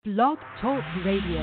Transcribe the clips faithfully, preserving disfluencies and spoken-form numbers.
Blog Talk Radio.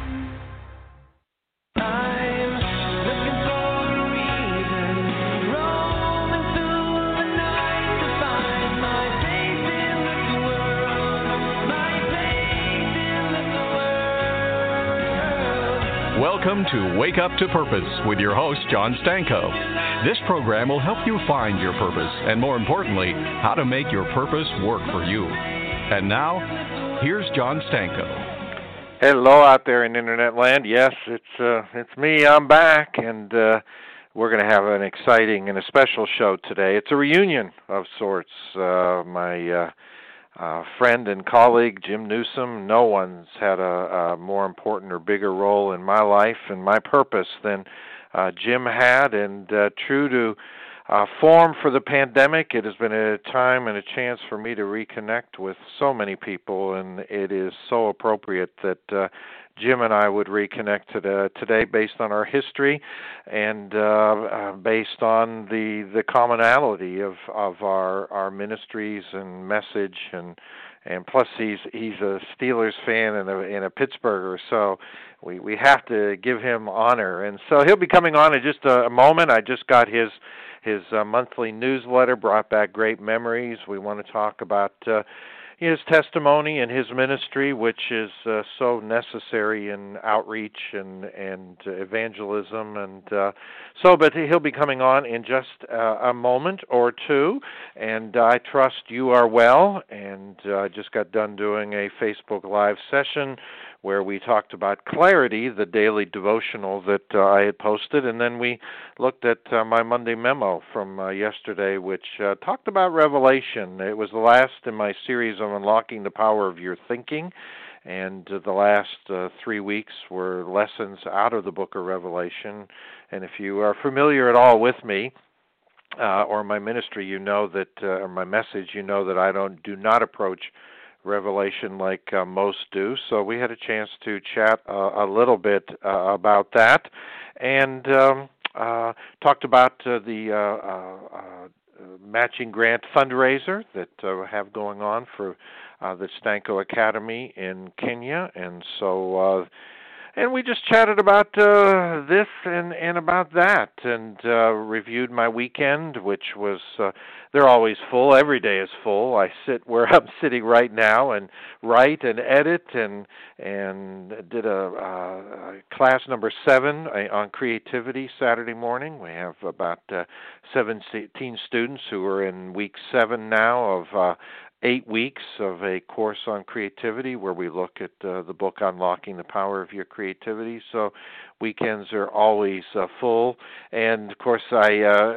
Welcome to Wake Up to Purpose with your host, John Stanko. This program will help you find your purpose and, more importantly, how to make your purpose work for you. And now, here's John Stanko. Hello out there in Internet land. Yes, it's uh, it's me. I'm back, and uh, we're going to have an exciting and a special show today. It's a reunion of sorts. Uh, my uh, Uh, friend and colleague, Jim Newsom. No one's had a, a more important or bigger role in my life and my purpose than uh, Jim had. And uh, true to uh, form for the pandemic, it has been a time and a chance for me to reconnect with so many people, and it is so appropriate that uh, Jim and I would reconnect today, today based on our history and uh, uh, based on the the commonality of, of our, our ministries and message, and and plus he's he's a Steelers fan and a, and a Pittsburgher, so we, we have to give him honor. And so he'll be coming on in just a, a moment. I just got his his uh, monthly newsletter, brought back great memories. We want to talk about Uh, his testimony and his ministry, which is uh, so necessary in outreach and and evangelism, and uh, so. But he'll be coming on in just uh, a moment or two, and I trust you are well. And uh, I just got done doing a Facebook Live session where we talked about Clarity, the daily devotional that uh, I had posted, and then we looked at uh, my Monday memo from uh, yesterday, which uh, talked about Revelation. It was the last in my series on unlocking the power of your thinking, and uh, the last uh, three weeks were lessons out of the book of Revelation. And if you are familiar at all with me, uh, or my ministry, you know that, uh, or my message, you know that I don't do not approach Revelation like uh, most do. So we had a chance to chat uh, a little bit uh, about that, and um, uh, talked about uh, the uh, uh, uh, matching grant fundraiser that uh, we have going on for uh, the Stanko Academy in Kenya. And so uh, And we just chatted about uh, this and, and about that, and uh, reviewed my weekend, which was, uh, they're always full. Every day is full. I sit where I'm sitting right now and write and edit, and and did a, uh, class number seven on creativity Saturday morning. We have about uh, seventeen students who are in week seven now of uh, eight weeks of a course on creativity, where we look at uh, the book Unlocking the Power of Your Creativity. So weekends are always uh, full. And, of course, I uh,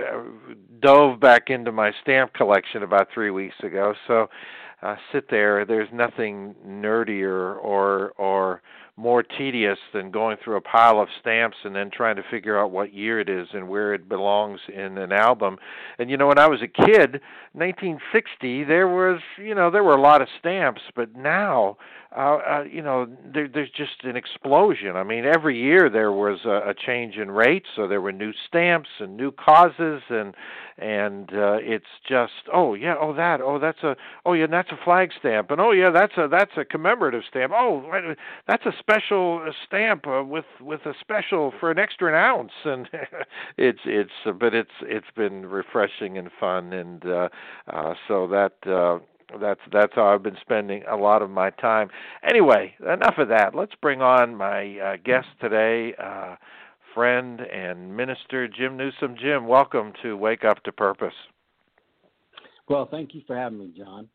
dove back into my stamp collection about three weeks ago. So uh, sit there. There's nothing nerdier or or more tedious than going through a pile of stamps and then trying to figure out what year it is and where it belongs in an album. And, you know, when I was a kid, nineteen sixty, there was, you know, there were a lot of stamps, but now, uh, uh, you know, there, there's just an explosion. I mean, every year there was a, a change in rates, so there were new stamps and new causes, and and uh, it's just, oh, yeah, oh, that, oh, that's a, oh, yeah, that's a flag stamp, and oh, yeah, that's a, that's a commemorative stamp, oh, that's a special stamp uh, with with a special for an extra an ounce, and it's it's uh, but it's it's been refreshing and fun, and uh, uh, so that uh, that's that's how I've been spending a lot of my time. Anyway, enough of that. Let's bring on my uh, guest today, uh, friend and minister Jim Newsom. Jim, welcome to Wake Up to Purpose. Well, thank you for having me, John.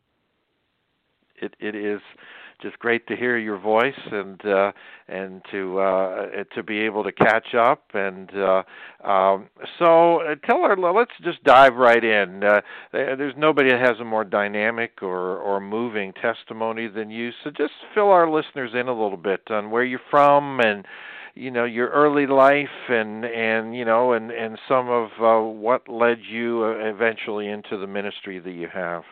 It it is just great to hear your voice, and uh, and to uh, to be able to catch up. And uh, um, so, uh, tell our let's just dive right in. Uh, there's nobody that has a more dynamic or or moving testimony than you. So just fill our listeners in a little bit on where you're from, and you know, your early life, and and you know, and and some of uh, what led you eventually into the ministry that you have.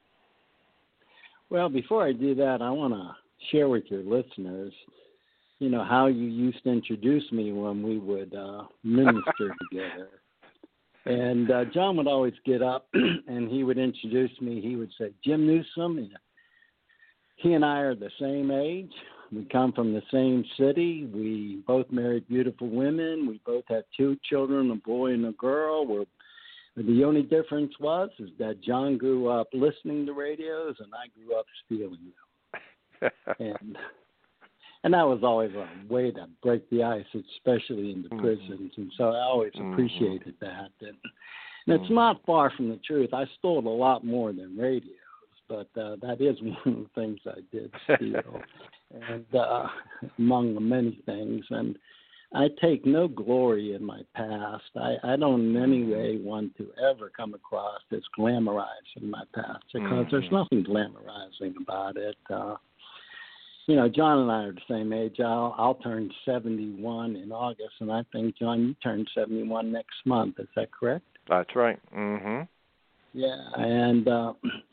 Well, before I do that, I want to share with your listeners, you know, how you used to introduce me when we would uh, minister together. And uh, John would always get up and he would introduce me. He would say, Jim Newsom, he and I are the same age. we come from the same city. We both married beautiful women. We both had two children, a boy and a girl. We're, the only difference was is that John grew up listening to radios, and I grew up stealing them. and and that was always a way to break the ice, especially in the mm-hmm. prisons. And so I always mm-hmm. appreciated that. And, and it's mm-hmm. not far from the truth. I stole a lot more than radios. But uh, that is one of the things I did steal, and uh, among the many things. And I take no glory in my past. I, I don't in any way want to ever come across as glamorizing my past, because mm-hmm. there's nothing glamorizing about it. Uh, you know, John and I are the same age. I'll, I'll turn seventy-one in August, and I think, John, you turn seventy-one next month. Is that correct? That's right. Mm-hmm. Yeah, and... Uh,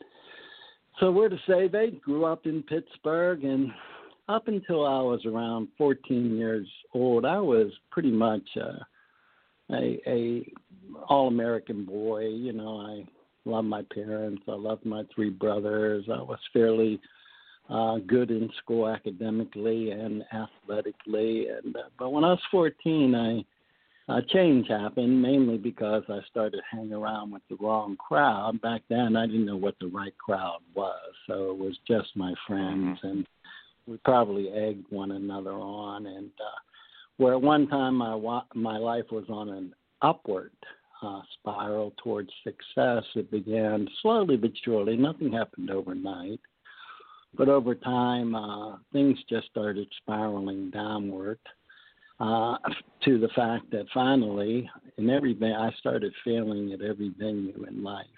So we're to say they grew up in Pittsburgh, and up until I was around fourteen years old, I was pretty much uh, a, a all-American boy. You know, I loved my parents. I loved my three brothers. I was fairly uh, good in school academically and athletically. And uh, but when I was fourteen, I A change happened, mainly because I started hanging around with the wrong crowd. Back then, I didn't know what the right crowd was, so it was just my friends, and we probably egged one another on. And uh, where at one time my my life was on an upward uh, spiral towards success, it began slowly but surely. Nothing happened overnight, but over time, uh, things just started spiraling downward. Uh, to the fact that finally, in everything, I started failing at every venue in life.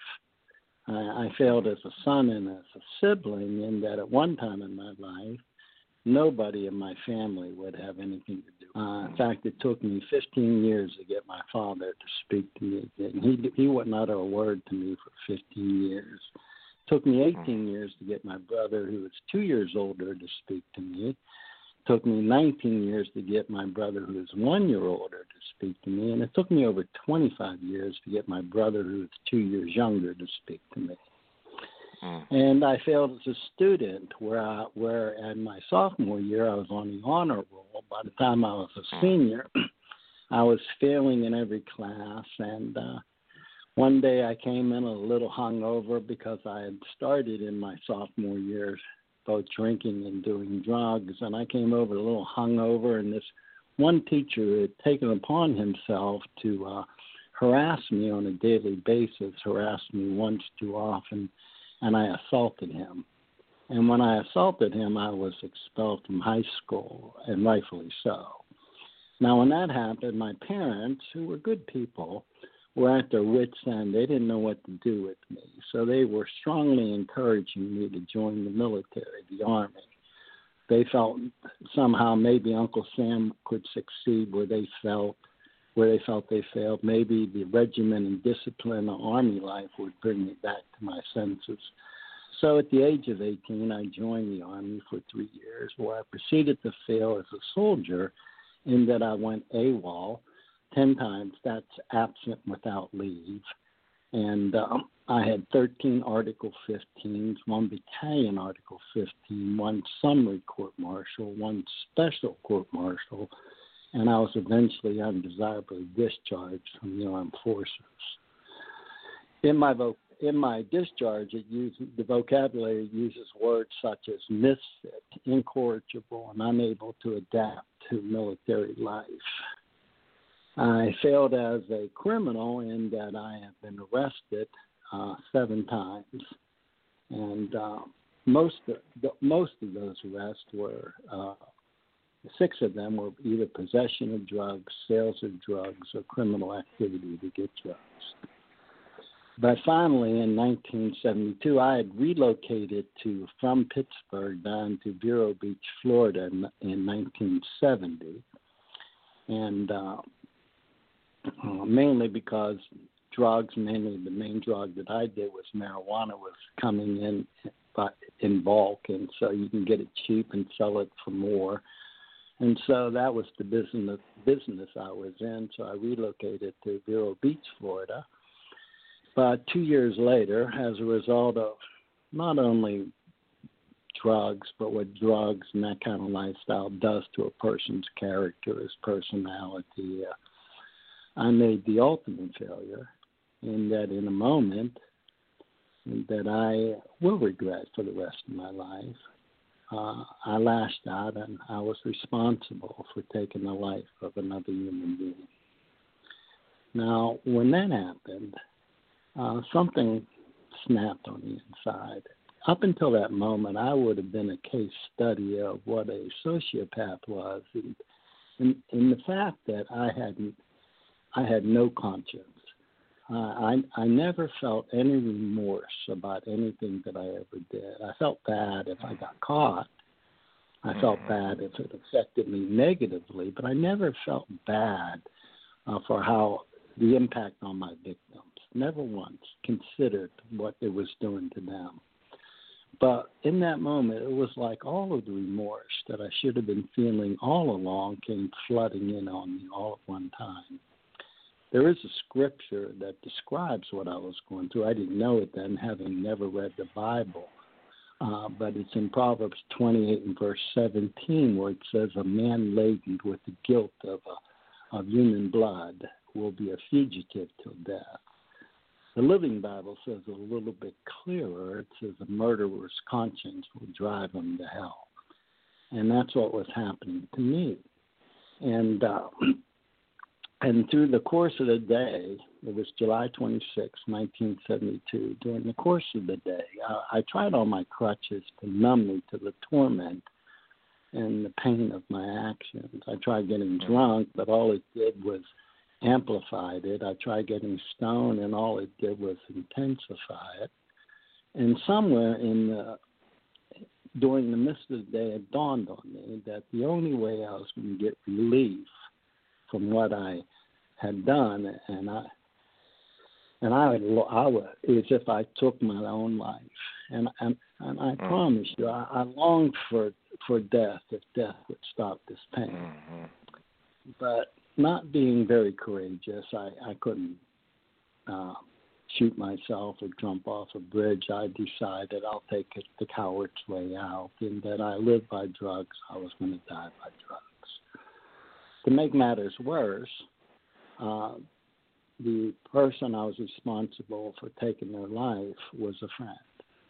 I, I failed as a son and as a sibling, in that at one time in my life, nobody in my family would have anything to do. Uh, in fact, it took me fifteen years to get my father to speak to me again. He he wouldn't utter a word to me for fifteen years. It took me eighteen years to get my brother, who was two years older, to speak to me. Took me nineteen years to get my brother, who is one year older, to speak to me, and it took me over twenty-five years to get my brother, who is two years younger, to speak to me. Mm. And I failed as a student, where I, where in my sophomore year I was on the honor roll. By the time I was a senior, I was failing in every class, and uh, one day I came in a little hungover because I had started in my sophomore year both drinking and doing drugs, and I came over a little hungover, and this one teacher had taken upon himself to uh, harass me on a daily basis, harassed me once too often, and I assaulted him. And when I assaulted him, I was expelled from high school, and rightfully so. Now, when that happened, my parents, who were good people, were at their wits' end. They didn't know what to do with me. So they were strongly encouraging me to join the military, the Army. They felt somehow maybe Uncle Sam could succeed where they felt where they felt they failed. Maybe the regimen and discipline of Army life would bring me back to my senses. So at the age of eighteen, I joined the Army for three years, where I proceeded to fail as a soldier, in that I went AWOL ten times. That's absent without leave. And um, I had thirteen Article fifteens, one battalion Article fifteen, one summary court-martial, one special court-martial, and I was eventually undesirably discharged from the armed forces. In my vo- in my discharge, it uses, the vocabulary uses words such as misfit, incorrigible, and unable to adapt to military life. I failed as a criminal in that I have been arrested uh, seven times, and uh, most of the, most of those arrests were uh, six of them were either possession of drugs, sales of drugs, or criminal activity to get drugs. But finally, in nineteen seventy-two, I had relocated to from Pittsburgh down to Vero Beach, Florida, in, in nineteen seventy, and uh, uh, mainly because drugs, mainly the main drug that I did was marijuana, was coming in but in bulk, and so you can get it cheap and sell it for more. And so that was the business business I was in. So I relocated to Vero Beach, Florida. But two years later, as a result of not only drugs, but what drugs and that kind of lifestyle does to a person's character, his personality. Uh, I made the ultimate failure, in that in a moment that I will regret for the rest of my life, uh, I lashed out and I was responsible for taking the life of another human being. Now, when that happened, uh, something snapped on the inside. Up until that moment, I would have been a case study of what a sociopath was, and in, in the fact that I hadn't, I had no conscience. Uh, I I never felt any remorse about anything that I ever did. I felt bad if I got caught. I felt bad if it affected me negatively, but I never felt bad uh, for how the impact on my victims. Never once considered what it was doing to them. But in that moment, it was like all of the remorse that I should have been feeling all along came flooding in on me all at one time. There is a scripture that describes what I was going through. I didn't know it then, having never read the Bible. Uh, but it's in Proverbs twenty-eight and verse seventeen, where it says, a man laden with the guilt of, a, of human blood will be a fugitive till death. The Living Bible says a little bit clearer. It says a murderer's conscience will drive him to hell. And that's what was happening to me. And uh, and through the course of the day, it was July twenty-sixth, nineteen seventy-two, during the course of the day, I, I tried all my crutches to numb me to the torment and the pain of my actions. I tried getting drunk, but all it did was amplified it. I tried getting stoned, and all it did was intensify it. And somewhere in the, during the midst of the day, it dawned on me that the only way I was going to get relief from what I had done, and I and I would, I would, is if I took my own life. And and, and I mm. promise you, I, I longed for for death if death would stop this pain. Mm-hmm. But not being very courageous, I, I couldn't uh, shoot myself or jump off a bridge. I decided I'll take it the coward's way out, and that I lived by drugs, I was going to die by drugs. To make matters worse, uh, the person I was responsible for taking their life was a friend.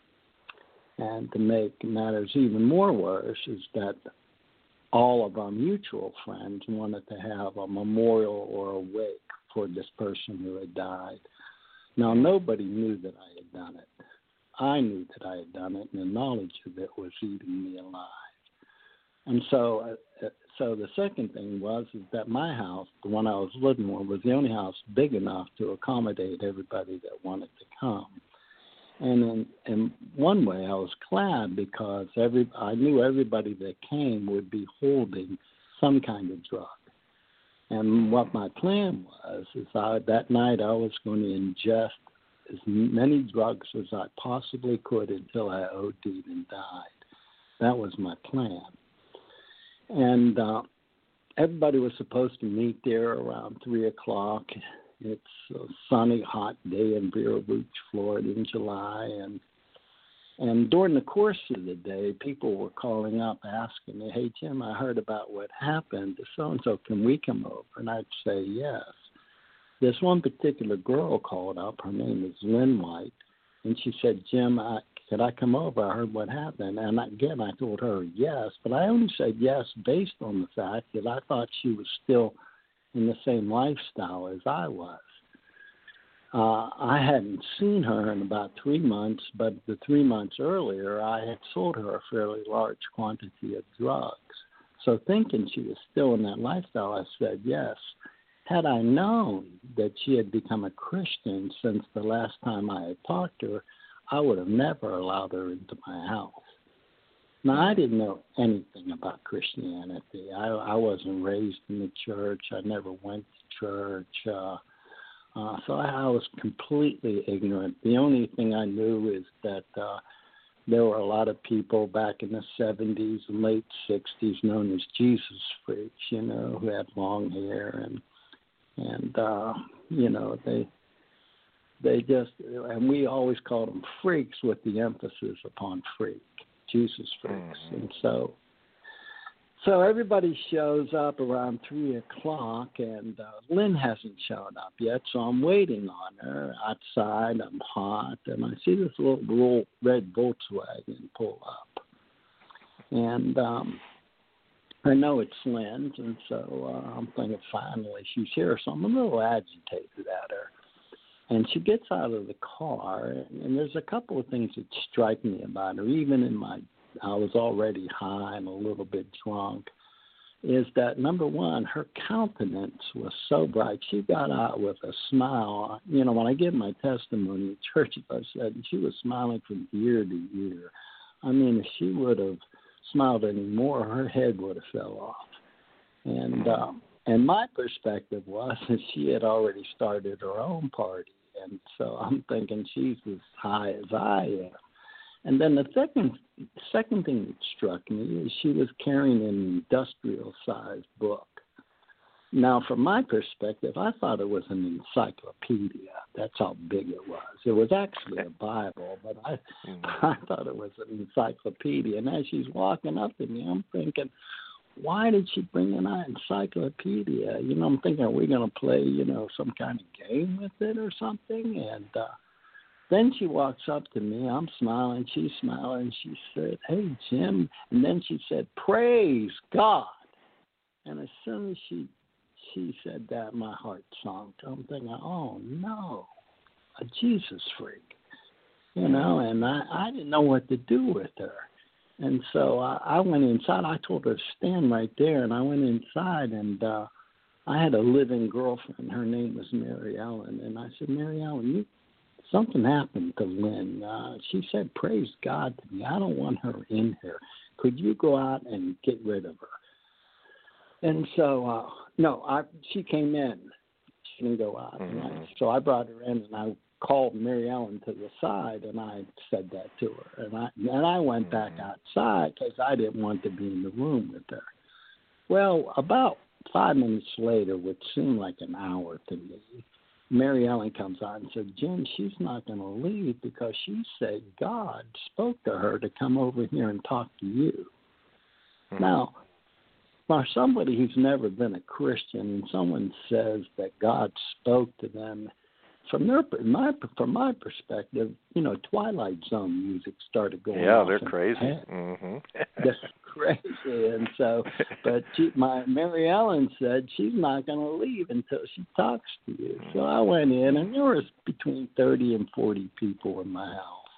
And to make matters even more worse is that all of our mutual friends wanted to have a memorial or a wake for this person who had died. Now, nobody knew that I had done it. I knew that I had done it, and the knowledge of it was eating me alive. And so uh, so the second thing was is that my house, the one I was living in, was the only house big enough to accommodate everybody that wanted to come. And in, in one way, I was glad because every I knew everybody that came would be holding some kind of drug. And what my plan was is I, that night I was going to ingest as many drugs as I possibly could until I O D'd and died. That was my plan. And uh, everybody was supposed to meet there around three o'clock. It's a sunny, hot day in Vero Beach, Florida in July. And and during the course of the day, people were calling up asking me, hey, Jim, I heard about what happened to so-and-so. Can we come over? And I'd say yes. This one particular girl called up. Her name is Lynn White. And she said, Jim, I, could I come over? I heard what happened. And again, I told her yes. But I only said yes based on the fact that I thought she was still in the same lifestyle as I was. Uh, I hadn't seen her in about three months, but the three months earlier, I had sold her a fairly large quantity of drugs. So thinking she was still in that lifestyle, I said yes. Had I known that she had become a Christian since the last time I had talked to her, I would have never allowed her into my house. Now, I didn't know anything about Christianity. I, I wasn't raised in the church. I never went to church. Uh, uh, so I, I was completely ignorant. The only thing I knew is that uh, there were a lot of people back in the seventies and late sixties known as Jesus freaks, you know, who had long hair. And, and uh, you know, they they just, and we always called them freaks with the emphasis upon freak. Jesus Freaks. Mm-hmm. And so so everybody shows up around three o'clock, and uh, Lynn hasn't shown up yet, so I'm waiting on her outside. I'm hot, and I see this little, little red Volkswagen pull up. And um, I know it's Lynn's, and so uh, I'm thinking finally she's here, so I'm a little agitated at her. And she gets out of the car, and, and there's a couple of things that strike me about her, even in my, I was already high and a little bit drunk, is that, number one, her countenance was so bright. She got out with a smile. You know, when I give my testimony at church, I said she was smiling from ear to ear. I mean, if she would have smiled anymore, her head would have fell off. And um, and my perspective was that she had already started her own party. And so I'm thinking she's as high as I am. And then the second second thing that struck me is she was carrying an industrial-sized book. Now, from my perspective, I thought it was an encyclopedia. That's how big it was. It was actually a Bible, but I, I thought it was an encyclopedia. And as she's walking up to me, I'm thinking, why did she bring an encyclopedia? You know, I'm thinking, are we going to play, you know, some kind of game with it or something? And uh, then she walks up to me. I'm smiling. She's smiling. She said, hey, Jim. And then she said, praise God. And as soon as she she said that, my heart sunk. I'm thinking, oh, no, a Jesus freak. You know, and I, I didn't know what to do with her. And so I, I went inside. I told her to stand right there, and I went inside, and uh, I had a living girlfriend. Her name was Mary Ellen. And I said, Mary Ellen, you, something happened to Lynn. Uh, she said, praise God to me. I don't want her in here. Could you go out and get rid of her? And so, uh, no, I, she came in. She didn't go out. Mm-hmm. Right? So I brought her in, and I called Mary Ellen to the side, and I said that to her. And I and I went back outside because I didn't want to be in the room with her. Well, about five minutes later, which seemed like an hour to me, Mary Ellen comes out and said, Jim, she's not going to leave because she said God spoke to her to come over here and talk to you. Mm-hmm. Now, for somebody who's never been a Christian and someone says that God spoke to them, From their, my, from my perspective, you know, Twilight Zone music started going. Yeah, off they're crazy. Mm-hmm. They're crazy, and so, but she, my Mary Ellen said she's not going to leave until she talks to you. So I went in, and there was between thirty and forty people in my house,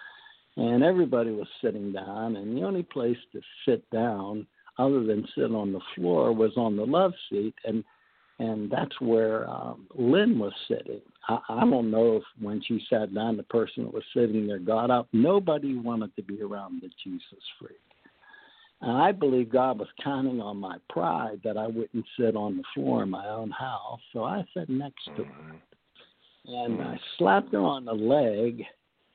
and everybody was sitting down, and the only place to sit down, other than sit on the floor, was on the love seat, and. And that's where um, Lynn was sitting. I, I don't know if when she sat down, the person that was sitting there got up. Nobody wanted to be around the Jesus freak. And I believe God was counting on my pride that I wouldn't sit on the floor in my own house. So I sat next to her. And I slapped her on the leg.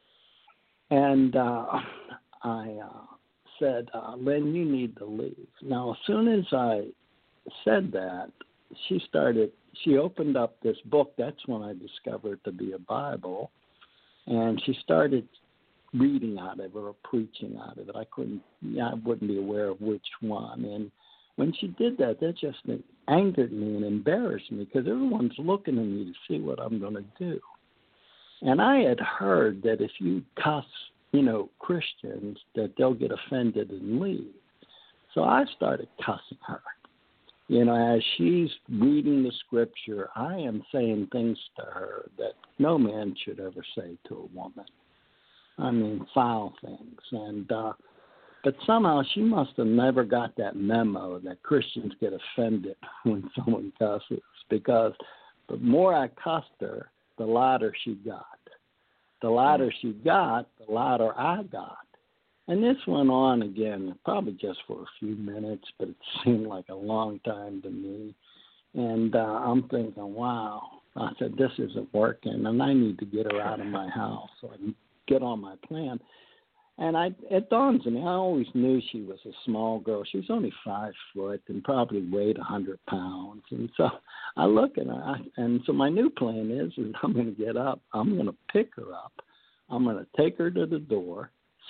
And uh, I uh, said, uh, Lynn, you need to leave. Now, as soon as I said that, she started, she opened up this book. That's when I discovered it to be a Bible. And she started reading out of it or preaching out of it. I couldn't, I wouldn't be aware of which one. And when she did that, that just angered me and embarrassed me because everyone's looking at me to see what I'm going to do. And I had heard that if you cuss, you know, Christians, that they'll get offended and leave. So I started cussing her. You know, as she's reading the scripture, I am saying things to her that no man should ever say to a woman. I mean, foul things. And uh, but somehow she must have never got that memo that Christians get offended when someone cusses, because the more I cussed her, the louder she got. The louder she got, the louder I got. And this went on again, probably just for a few minutes, but it seemed like a long time to me. And uh, I'm thinking, wow. I said, this isn't working, and I need to get her out of my house so I can get on my plan. And I, it dawns on me, I always knew she was a small girl. She was only five foot and probably weighed one hundred pounds. And so I look at her, and so my new plan is, is I'm going to get up. I'm going to pick her up. I'm going to take her to the door,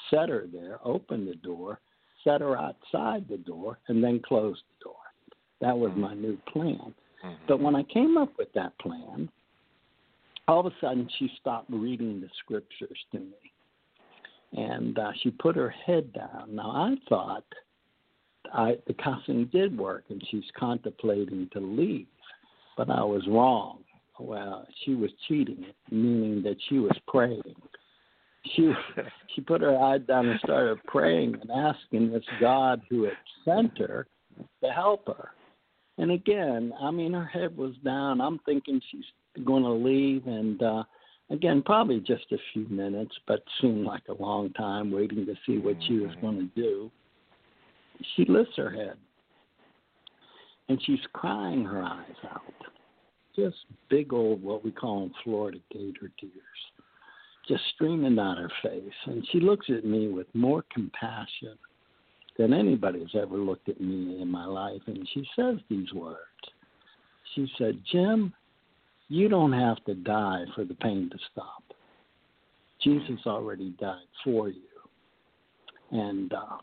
set her there, open the door, set her outside the door, and then close the door. That was my new plan. Mm-hmm. But when I came up with that plan, all of a sudden she stopped reading the scriptures to me. And uh, she put her head down. Now, I thought I, the cussing did work, and she's contemplating to leave. But I was wrong. Well, she was cheating, meaning that she was praying. She she put her head down and started praying and asking this God who had sent her to help her. And again, I mean, her head was down. I'm thinking she's going to leave, and uh, again, probably just a few minutes, but seemed like a long time waiting to see what she was going to do. She lifts her head, and she's crying her eyes out. Just big old, what we call in Florida, gator tears, just streaming down her face. And she looks at me with more compassion than anybody's ever looked at me in my life. And she says these words. She said, Jim, you don't have to die for the pain to stop. Jesus already died for you. And uh,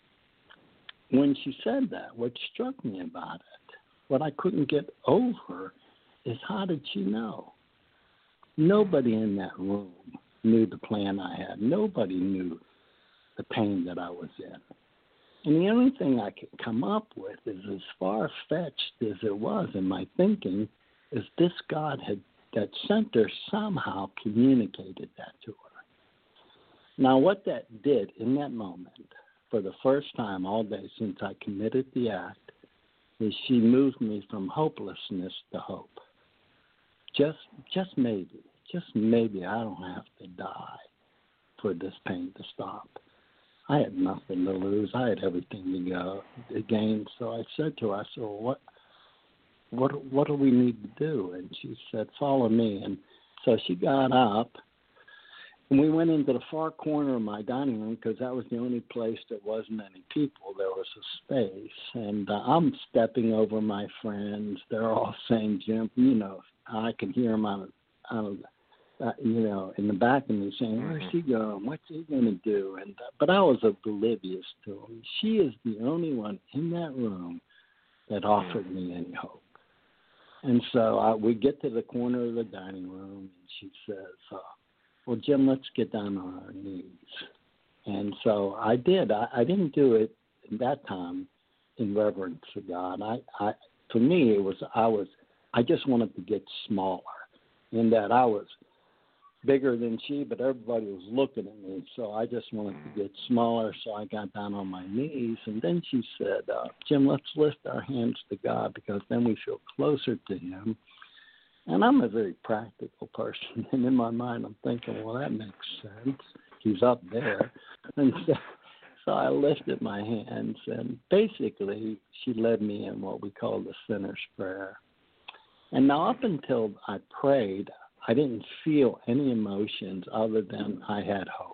when she said that, what struck me about it, what I couldn't get over, is how did she know? Nobody in that room knew the plan I had. Nobody knew the pain that I was in. And the only thing I could come up with is, as far-fetched as it was in my thinking, is this God had that sent her somehow communicated that to her. Now, what that did in that moment, for the first time all day since I committed the act, is she moved me from hopelessness to hope. Just, just maybe, just maybe I don't have to die for this pain to stop. I had nothing to lose. I had everything to go to gain. So I said to her, I said, well, what, what, what do we need to do? And she said, follow me. And so she got up, and we went into the far corner of my dining room because that was the only place that wasn't any people. There was a space, and uh, I'm stepping over my friends. They're all saying, Jim, you know, I can hear them out of, out of uh, you know, in the back of me saying, where's he going? What's he going to do? And uh, but I was oblivious to him. She is the only one in that room that offered me any hope. And so uh, we get to the corner of the dining room, and she says, uh, well, Jim, let's get down on our knees. And so I did. I, I didn't do it at that time in reverence to God. I, I, for me, it was I was I just wanted to get smaller, in that I was bigger than she, but everybody was looking at me. So I just wanted to get smaller. So I got down on my knees, and then she said, uh, Jim, let's lift our hands to God, because then we feel closer to Him. And I'm a very practical person, and in my mind I'm thinking, well, that makes sense. He's up there. And so, so I lifted my hands, and basically she led me in what we call the sinner's prayer. And now up until I prayed, I didn't feel any emotions other than I had hope.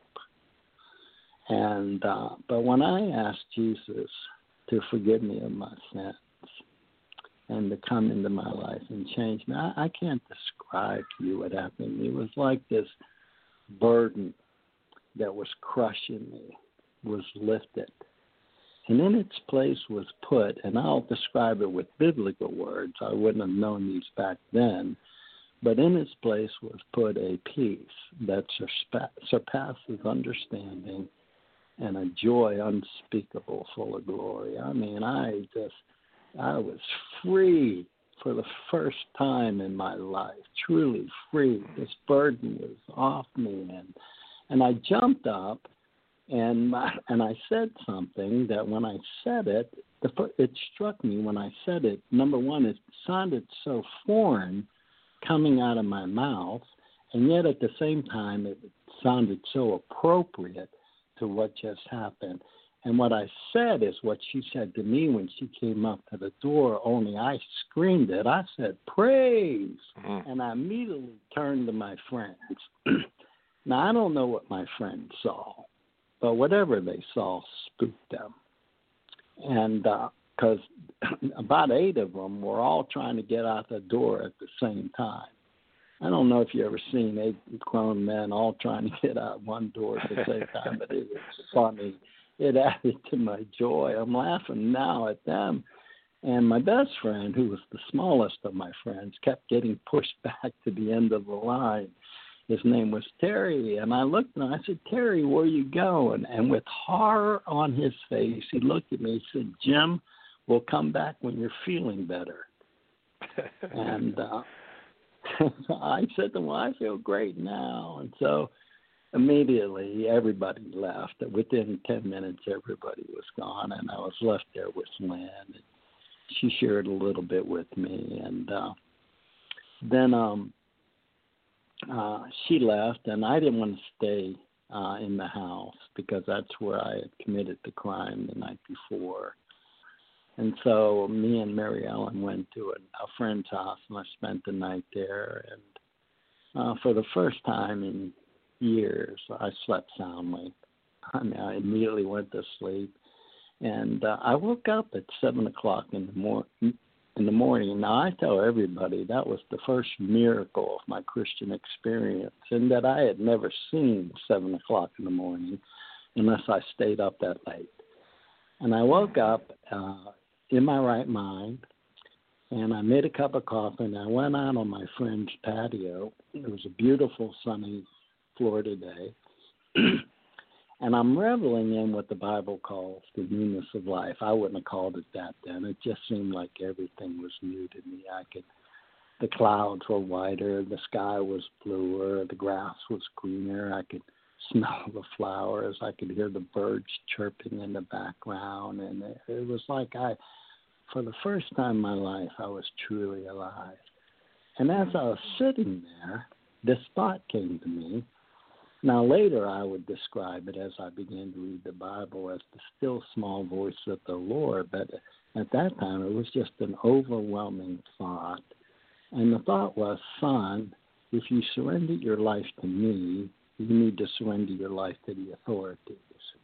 And uh, but when I asked Jesus to forgive me of my sins and to come into my life and change me, I, I can't describe to you what happened. It was like this burden that was crushing me was lifted. And in its place was put, and I'll describe it with biblical words. I wouldn't have known these back then. But in its place was put a peace that surpasses understanding and a joy unspeakable, full of glory. I mean, I just, I was free for the first time in my life, truly free. This burden was off me, and and I jumped up, and my, and I said something that when I said it, the, it struck me when I said it. Number one, it sounded so foreign coming out of my mouth, and yet at the same time it sounded so appropriate to what just happened. And what I said is what she said to me when she came up to the door, only I screamed it. I said, praise! Mm-hmm. And I immediately turned to my friends. Now, I don't know what my friends saw, but whatever they saw spooked them. And because uh, about eight of them were all trying to get out the door at the same time. I don't know if you ever seen eight grown men all trying to get out one door at the same time, but it was funny. It added to my joy. I'm laughing now at them. And my best friend, who was the smallest of my friends, kept getting pushed back to the end of the line. His name was Terry. And I looked and I said, Terry, where you going? And with horror on his face, he looked at me and said, Jim, we'll come back when you're feeling better. and uh, I said to him, well, I feel great now. And so immediately everybody left. Within ten minutes, everybody was gone, and I was left there with Lynn. She shared a little bit with me, and uh, then um, uh, she left, and I didn't want to stay uh, in the house because that's where I had committed the crime the night before. And so me and Mary Ellen went to a, a friend's house, and I spent the night there. And uh, for the first time in years, I slept soundly. I mean, I immediately went to sleep. And uh, I woke up at seven o'clock in the, mor- in the morning. Now, I tell everybody that was the first miracle of my Christian experience, and that I had never seen seven o'clock in the morning unless I stayed up that late. And I woke up uh, in my right mind, and I made a cup of coffee, and I went out on my friend's patio. It was a beautiful, sunny Florida day. And I'm reveling in what the Bible calls the newness of life. I wouldn't have called it that then. It just seemed like everything was new to me. I could, the clouds were whiter, the sky was bluer, the grass was greener. I could smell the flowers. I could hear the birds chirping in the background. And it, it was like I, for the first time in my life, I was truly alive. And as I was sitting there, this thought came to me. Now, later I would describe it as I began to read the Bible as the still small voice of the Lord, but at that time it was just an overwhelming thought. And the thought was, son, if you surrender your life to me, you need to surrender your life to the authorities.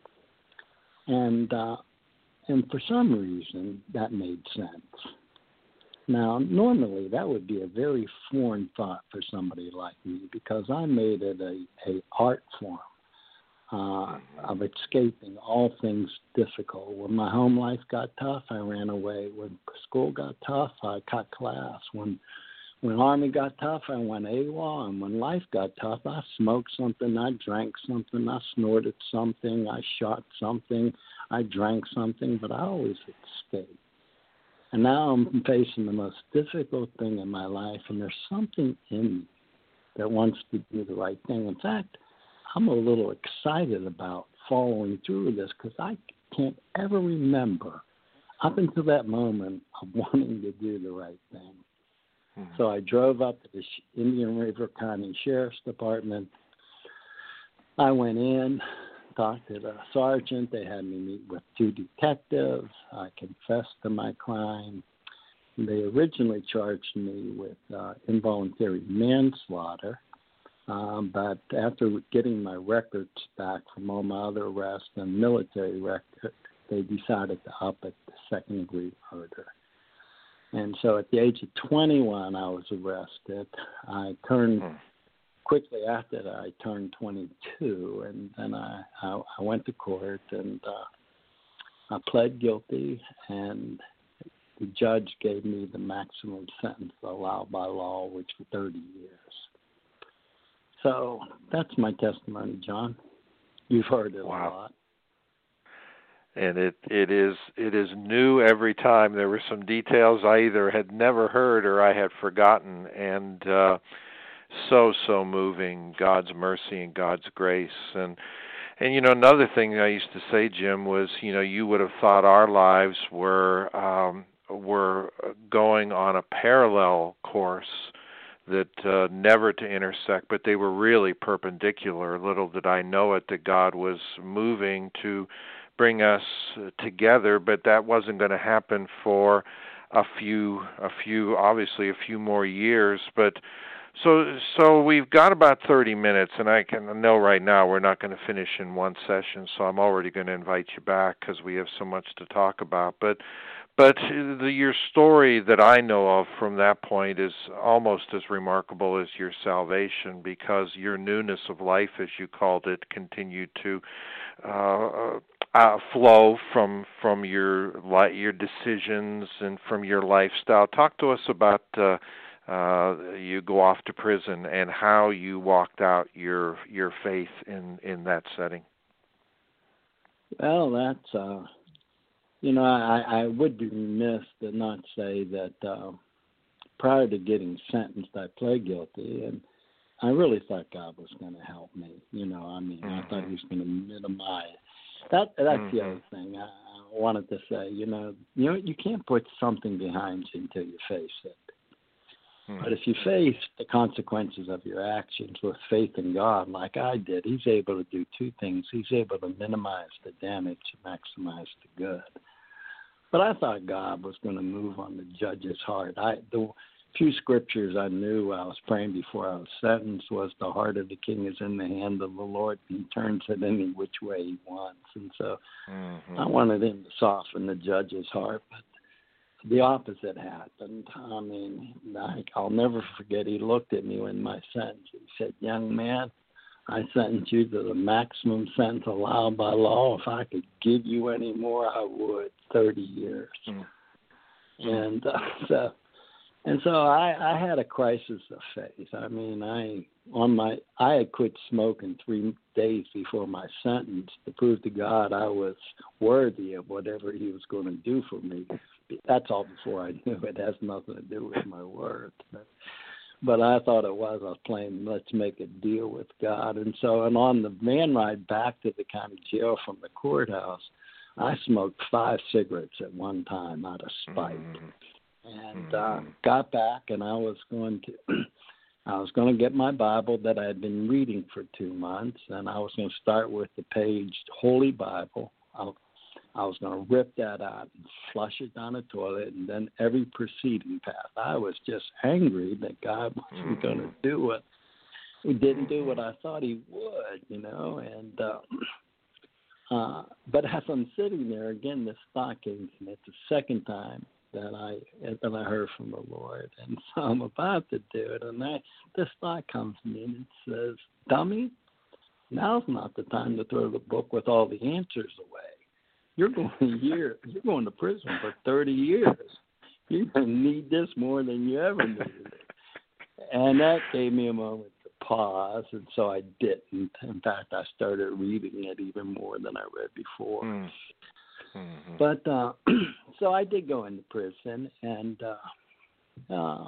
And, uh, and for some reason, that made sense. Now, normally that would be a very foreign thought for somebody like me because I made it a, a art form uh, of escaping all things difficult. When my home life got tough, I ran away. When school got tough, I cut class. When when Army got tough, I went AWOL. And when life got tough, I smoked something, I drank something, I snorted something, I shot something, I drank something, but I always escaped. And now I'm facing the most difficult thing in my life, and there's something in me that wants to do the right thing. In fact, I'm a little excited about following through with this because I can't ever remember up until that moment of wanting to do the right thing. Mm-hmm. So I drove up to the Indian River County Sheriff's Department. I went in, talked to the sergeant. They had me meet with two detectives. I confessed to my crime. They originally charged me with uh, involuntary manslaughter, um, but after getting my records back from all my other arrests and military records, they decided to up it to second-degree murder. And so at the age of twenty-one, I was arrested. I turned... Hmm. Quickly after that, I turned twenty-two, and then I, I, I went to court, and uh, I pled guilty, and the judge gave me the maximum sentence allowed by law, which was thirty years. So that's my testimony, John. You've heard it wow. a lot. And it, it is it is new every time. There were some details I either had never heard or I had forgotten, and uh, so, so moving, God's mercy and God's grace. And, and you know, another thing I used to say, Jim, was, you know, you would have thought our lives were um, were going on a parallel course that uh, never to intersect, but they were really perpendicular. Little did I know it that God was moving to bring us together, but that wasn't going to happen for a few, a few, obviously a few more years. But so, so we've got about thirty minutes, and I can know right now we're not going to finish in one session. So I'm already going to invite you back because we have so much to talk about. But, but the, your story that I know of from that point is almost as remarkable as your salvation, because your newness of life, as you called it, continued to uh, uh, flow from from your li- your decisions and from your lifestyle. Talk to us about uh, uh, you go off to prison and how you walked out your your faith in, in that setting. Well, that's, uh, you know, I, I would be remiss to not say that uh, prior to getting sentenced, I pled guilty, and I really thought God was going to help me. You know, I mean, mm-hmm. I thought He was going to minimize. That that's mm-hmm. the other thing I, I wanted to say. You know, you know, you can't put something behind you until you face it. Mm-hmm. But if you face the consequences of your actions with faith in God, like I did, He's able to do two things. He's able to minimize the damage and maximize the good. But I thought God was going to move on the judge's heart. I the few scriptures I knew I was praying before I was sentenced was, the heart of the king is in the hand of the Lord, and He turns it any which way He wants. And so mm-hmm. I wanted Him to soften the judge's heart, but the opposite happened. I mean, I, I'll never forget, he looked at me in my sentence. He said, "Young man, I sentence you to the maximum sentence allowed by law. If I could give you any more, I would, thirty years. Mm-hmm. And uh, so, and so I, I had a crisis of faith. I mean, I on my I had quit smoking three days before my sentence to prove to God I was worthy of whatever He was going to do for me. That's all before I knew it. It has nothing to do with my worth. But, but I thought it was. I was playing, let's make a deal with God. And so, and on the van ride back to the county jail from the courthouse, I smoked five cigarettes at one time out of spite. Mm-hmm. And uh, got back, and I was going to, I was going to get my Bible that I had been reading for two months, and I was going to start with the page Holy Bible. I'll, I was going to rip that out and flush it down the toilet, and then every preceding path. I was just angry that God wasn't mm-hmm. going to do it. He didn't do what I thought He would, you know. And uh, uh, but as I'm sitting there again, this thought came to me. It's the second time that I that I heard from the Lord, and so I'm about to do it, and I, this thought comes to me, and it says, "Dummy, now's not the time to throw the book with all the answers away. You're going to year, you're going to prison for thirty years. You're going to need this more than you ever needed it." And that gave me a moment to pause, and so I didn't. In fact, I started reading it even more than I read before. Mm-hmm. But uh, so I did go into prison, and uh, uh,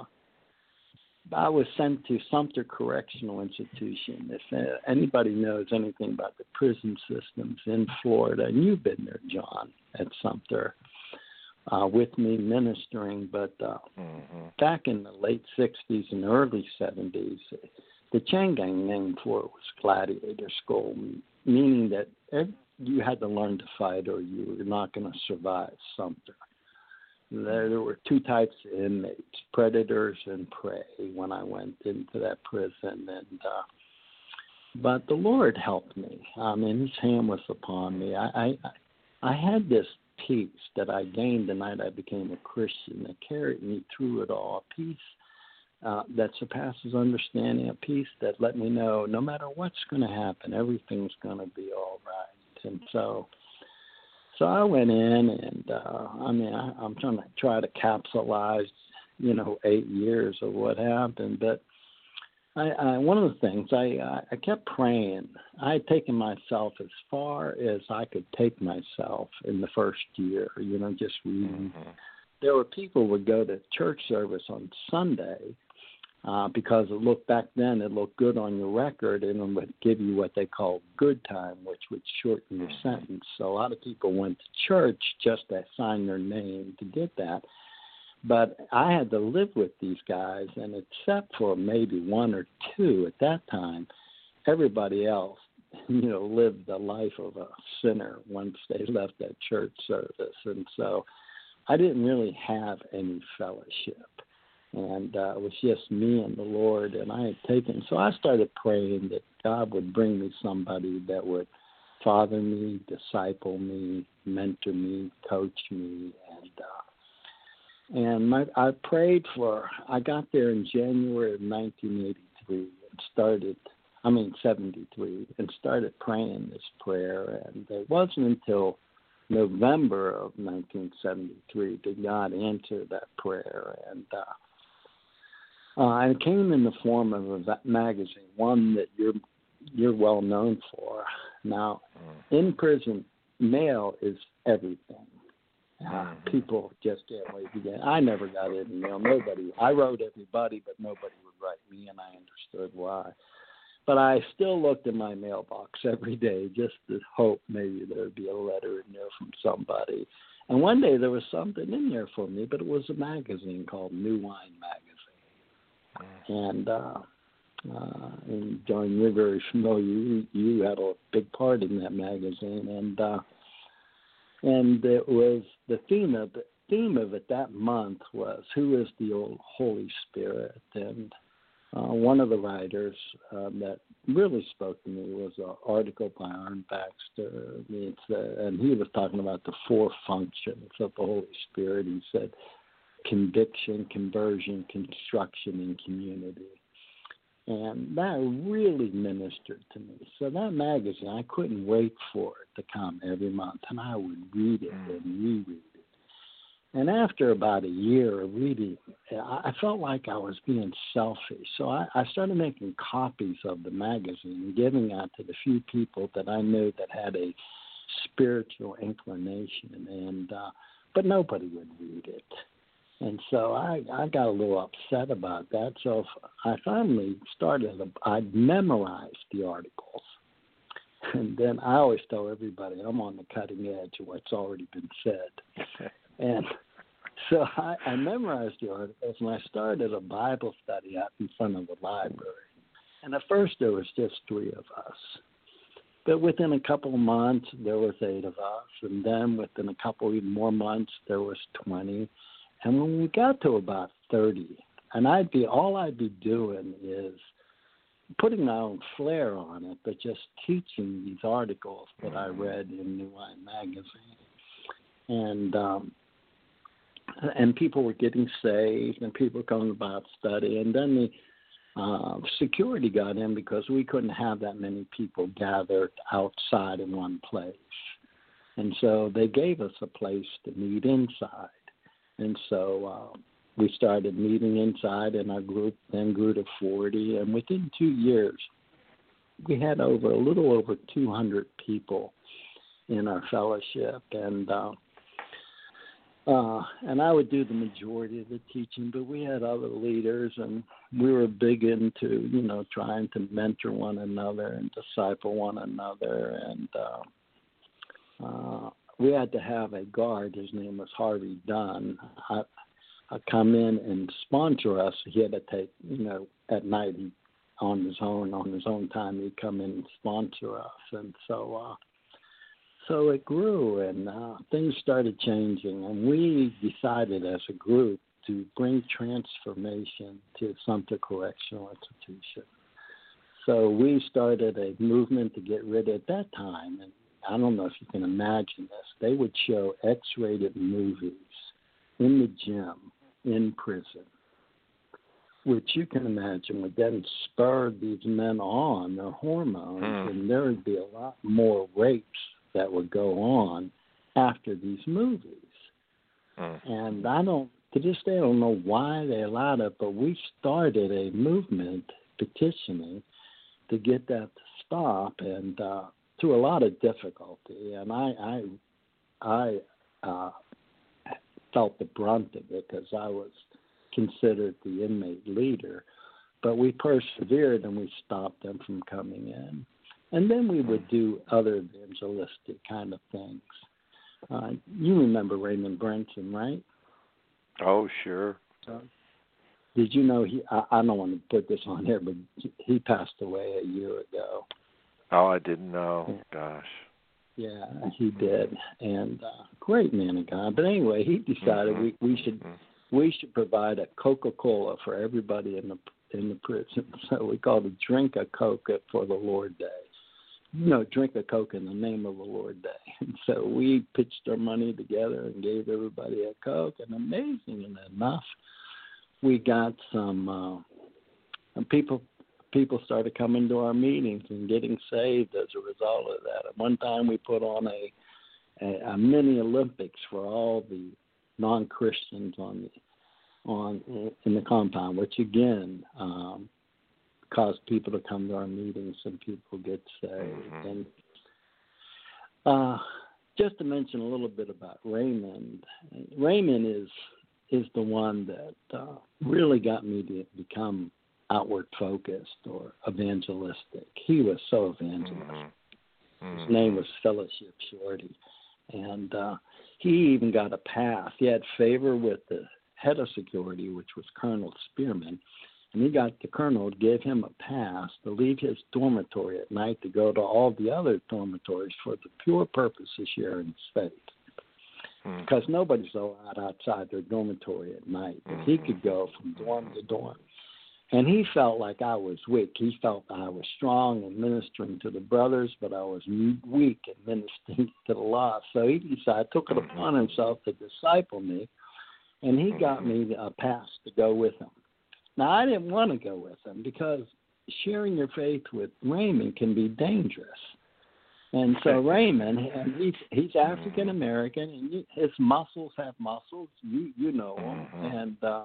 I was sent to Sumter Correctional Institution. If uh, anybody knows anything about the prison systems in Florida, and you've been there, John, at Sumter, uh, with me ministering, but uh, mm-hmm. back in the late sixties and early seventies, the chain gang name for it was Gladiator School, meaning that every, you had to learn to fight or you were not going to survive Sumter. There, there were two types of inmates, predators and prey, when I went into that prison. And uh, but the Lord helped me. I mean, His hand was upon me. I, I, I had this peace that I gained the night I became a Christian that carried me through it all, a peace uh, that surpasses understanding, a peace that let me know no matter what's going to happen, everything's going to be all right. And so... So I went in, and uh, I mean, I, I'm trying to try to capsulize, you know, eight years of what happened. But I, I one of the things I, I kept praying. I had taken myself as far as I could take myself in the first year. You know, just reading. Mm-hmm. There were people who would go to church service on Sunday. Uh, because it looked back then, it looked good on your record, and it would give you what they call good time, which would shorten your sentence. So a lot of people went to church just to sign their name to get that. But I had to live with these guys, and except for maybe one or two at that time, everybody else, you know, lived the life of a sinner once they left that church service. And so I didn't really have any fellowship. And uh, it was just me and the Lord, and I had taken. So I started praying that God would bring me somebody that would father me, disciple me, mentor me, coach me. And uh, And my, I prayed for, I got there in January of nineteen eighty-three and started, I mean seventy-three, and started praying this prayer. And it wasn't until November of nineteen seventy-three did God answer that prayer. And uh, uh, and it came in the form of a magazine, one that you're you're well known for. Now, in prison, mail is everything. Uh, people just can't wait to get. I never got any mail. Nobody. I wrote everybody, but nobody would write me, and I understood why. But I still looked in my mailbox every day just to hope maybe there would be a letter in there from somebody. And one day there was something in there for me, but it was a magazine called New Wine Magazine. And, uh, uh, and John, you're very familiar. You, you had a big part in that magazine, and uh, and it was the theme of the theme of it that month was who is the old Holy Spirit. And uh, one of the writers um, that really spoke to me was an article by Arne Baxter. It's, uh, and he was talking about the four functions of the Holy Spirit. He said conviction, conversion, construction, and community. And that really ministered to me. So that magazine, I couldn't wait for it to come every month, and I would read it and reread it. And after about a year of reading, I felt like I was being selfish. So I, I started making copies of the magazine and giving out to the few people that I knew that had a spiritual inclination. And uh, but nobody would read it. And so I, I got a little upset about that. So I finally started, a, I memorized the articles. And then I always tell everybody I'm on the cutting edge of what's already been said. And so I, I memorized the articles, and I started a Bible study out in front of the library. And at first there was just three of us. But within a couple of months, there was eight of us. And then within a couple even more months, there was twenty. And when we got to about thirty, and I'd be all I'd be doing is putting my own flair on it, but just teaching these articles that I read in New Wine Magazine. And um, and people were getting saved, and people were coming about study. And then the uh, security got in because we couldn't have that many people gathered outside in one place. And so they gave us a place to meet inside. And so uh, we started meeting inside, and our group then grew to forty. And within two years, we had over a little over two hundred people in our fellowship. And uh, uh, and I would do the majority of the teaching, but we had other leaders, and we were big into, you know, trying to mentor one another and disciple one another. And uh, uh we had to have a guard. His name was Harvey Dunn. I, I come in and sponsor us. He had to take, you know, at night he, on his own, on his own time, he'd come in and sponsor us. And so, uh, so it grew, and uh, things started changing. And we decided as a group to bring transformation to Sumter Correctional Institution. So we started a movement to get rid of, at that time, and I don't know if you can imagine this, they would show X-rated movies in the gym, in prison, which you can imagine would then spur these men on, their hormones, mm. and there would be a lot more rapes that would go on after these movies. Mm. And I don't, to this day, I don't know why they allowed it, but we started a movement petitioning to get that to stop, and uh, through a lot of difficulty, and I I, I uh, felt the brunt of it because I was considered the inmate leader, but we persevered and we stopped them from coming in. And then we would do other evangelistic kind of things. Uh, you remember Raymond Brenson, right? Oh, sure. So, did you know he, I, I don't want to put this on there, but he passed away a year ago. Oh, I didn't know. Yeah. Gosh. Yeah, he did, and uh, great man of God. But anyway, he decided mm-hmm. we, we should mm-hmm. we should provide a Coca-Cola for everybody in the in the prison. So we called it Drink a Coca for the Lord Day. you know, drink a Coke in the name of the Lord Day. And so we pitched our money together and gave everybody a Coke. And amazingly enough, we got some uh, and people. People started coming to our meetings and getting saved as a result of that. At one time, we put on a a, a mini Olympics for all the non-Christians on the on in the compound, which again um, caused people to come to our meetings and people get saved. Mm-hmm. And uh, just to mention a little bit about Raymond, Raymond is is the one that uh, really got me to become outward focused or evangelistic. He was so evangelistic. Mm-hmm. His name was Fellowship Shorty. And uh, he even got a pass. He had favor with the head of security, which was Colonel Spearman. And he got the colonel to give him a pass to leave his dormitory at night to go to all the other dormitories for the pure purpose of sharing faith. Mm-hmm. Because nobody's allowed outside their dormitory at night. But he could go from dorm to dorm. And he felt like I was weak. He felt I was strong in ministering to the brothers, but I was weak in ministering to the lost. So he decided, took it upon himself to disciple me, and he got me a pass to go with him. Now, I didn't want to go with him because sharing your faith with Raymond can be dangerous. And so Raymond, and he's, he's African-American, and his muscles have muscles. You, you know him. And uh,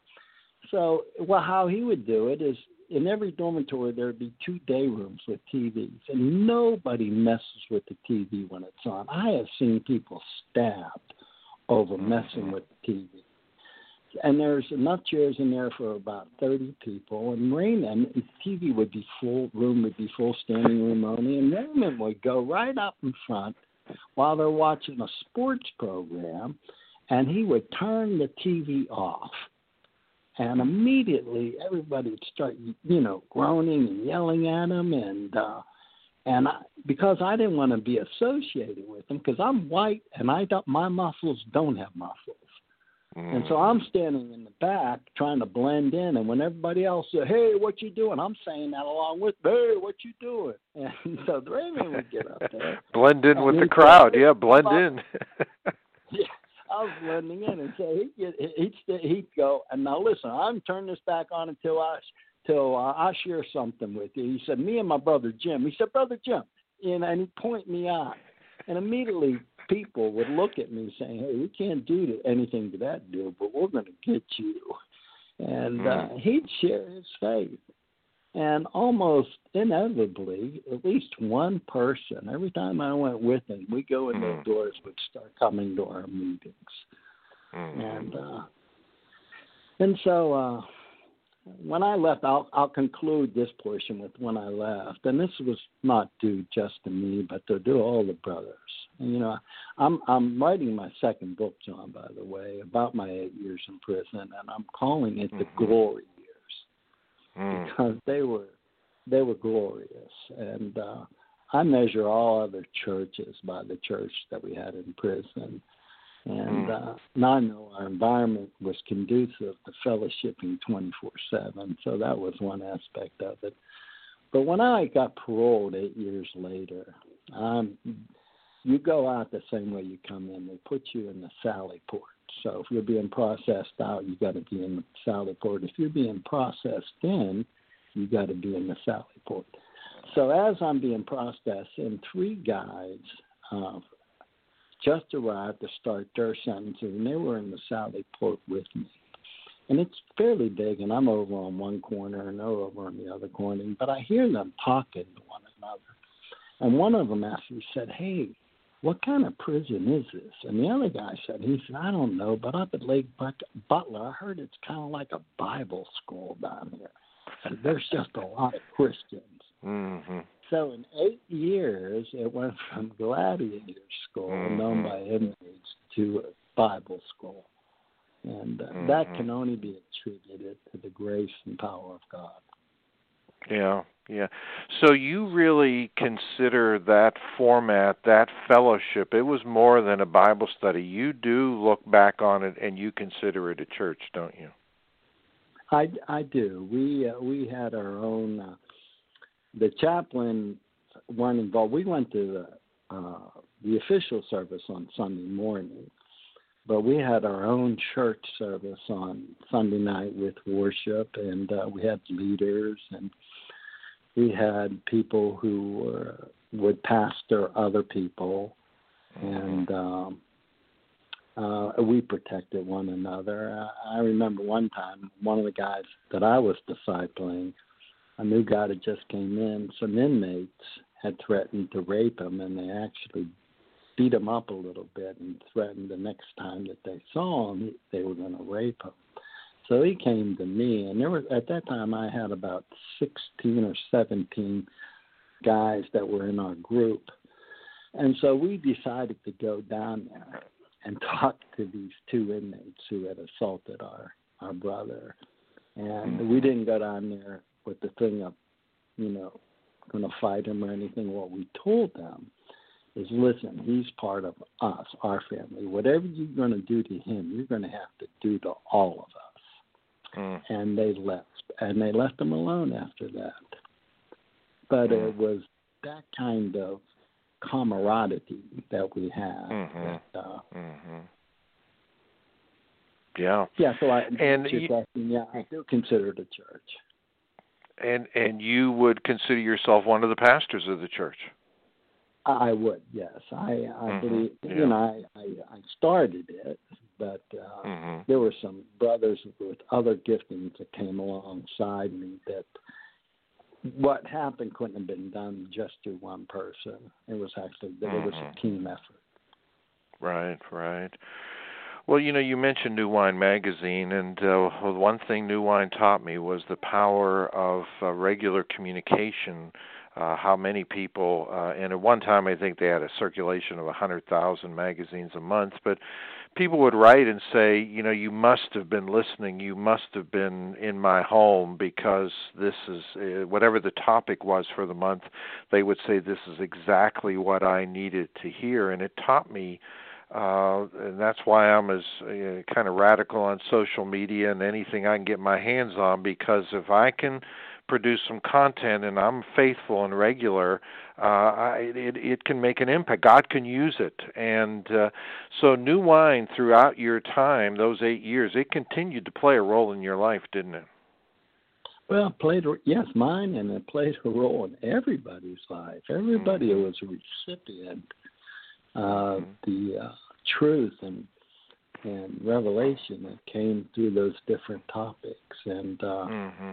So, well, how he would do it is in every dormitory there would be two day rooms with T Vs, and nobody messes with the T V when it's on. I have seen people stabbed over messing with the T V. And there's enough chairs in there for about thirty people, and Raymond, the T V would be full, room would be full, standing room only, and Raymond would go right up in front while they're watching a sports program, and he would turn the T V off. And immediately everybody would start, you know, groaning and yelling at him. And uh, and I, because I didn't want to be associated with him, because I'm white and I don't, my muscles don't have muscles. Mm. And so I'm standing in the back trying to blend in. And when everybody else said, hey, what you doing? I'm saying that along with, hey, what you doing? And so the Raymond would get up there. Blend in with the crowd. Said, yeah, blend in. Yeah. I was blending in, and so he'd, get, he'd, he'd go, and now listen, I'm turning this back on until I, till uh, I share something with you. He said, me and my brother Jim. He said, Brother Jim, and, and he'd point me out. And immediately people would look at me saying, hey, we can't do anything to that dude, but we're going to get you. And uh, he'd share his faith. And almost inevitably, at least one person, every time I went with him, we go in those doors, would start coming to our meetings. Mm-hmm. And uh, and so uh, when I left, I'll, I'll conclude this portion with when I left. And this was not due just to me, but to do all the brothers. And, you know, I'm I'm writing my second book, John, by the way, about my eight years in prison, and I'm calling it mm-hmm. The Glory Years, because they were they were glorious. And uh, I measure all other churches by the church that we had in prison. And uh, now I know our environment was conducive to fellowshipping twenty-four seven, so that was one aspect of it. But when I got paroled eight years later, um, you go out the same way you come in. They put you in the Sally Port. So if you're being processed out, you got to be in the Sally Port. If you're being processed in, you got to be in the Sally Port. So as I'm being processed in, three guys uh, just arrived to start their sentences, and they were in the Sally Port with me. And it's fairly big, and I'm over on one corner, and they're over on the other corner. But I hear them talking to one another. And one of them actually said, hey, what kind of prison is this? And the other guy said, he said, I don't know, but up at Lake Butler, I heard it's kind of like a Bible school down here. And there's just a lot of Christians. Mm-hmm. So in eight years, it went from gladiator school, mm-hmm. known by inmates, to Bible school. And uh, mm-hmm. that can only be attributed to the grace and power of God. Yeah, yeah. So you really consider that format, that fellowship, it was more than a Bible study. You do look back on it and you consider it a church, don't you? I, I do. We uh, we had our own. Uh, the chaplain weren't involved. We went to the, uh, the official service on Sunday morning, but we had our own church service on Sunday night with worship, and uh, we had leaders, and we had people who were, would pastor other people, and um, uh, we protected one another. I, I remember one time, one of the guys that I was discipling, a new guy that just came in, some inmates had threatened to rape him, and they actually beat him up a little bit and threatened the next time that they saw him, they were going to rape him. So he came to me, and there was, at that time I had about sixteen or seventeen guys that were in our group. And so we decided to go down there and talk to these two inmates who had assaulted our, our brother. And we didn't go down there with the thing of, you know, going to fight him or anything. What we told them is, listen, he's part of us, our family. Whatever you're going to do to him, you're going to have to do to all of us. Mm. And they left, and they left him alone after that. But mm. it was that kind of camaraderie that we had. Mm-hmm. That, uh, mm-hmm. Yeah. Yeah. So I, and your you, question, yeah, I do consider it a church. And and you would consider yourself one of the pastors of the church? I would, yes. I I mm-hmm. believe, yeah. you know, I, I, I started it, but uh, mm-hmm. there were some brothers with other giftings that came alongside me that what happened couldn't have been done just through one person. It was actually, mm-hmm. it was a team effort. Right, right. Well, you know, you mentioned New Wine Magazine, and uh, one thing New Wine taught me was the power of uh, regular communication, uh, how many people, uh, and at one time I think they had a circulation of one hundred thousand magazines a month, but people would write and say, you know, you must have been listening, you must have been in my home, because this is, uh, whatever the topic was for the month, they would say this is exactly what I needed to hear, and it taught me. Uh, and that's why I'm as uh, kind of radical on social media and anything I can get my hands on, because if I can produce some content and I'm faithful and regular, uh, I, it, it can make an impact. God can use it. And uh, so New Wine, throughout your time, those eight years, it continued to play a role in your life, didn't it? Well, it played, yes, mine, and it played a role in everybody's life. Everybody mm-hmm. was a recipient. Uh, the uh, truth and and revelation that came through those different topics, and uh, mm-hmm.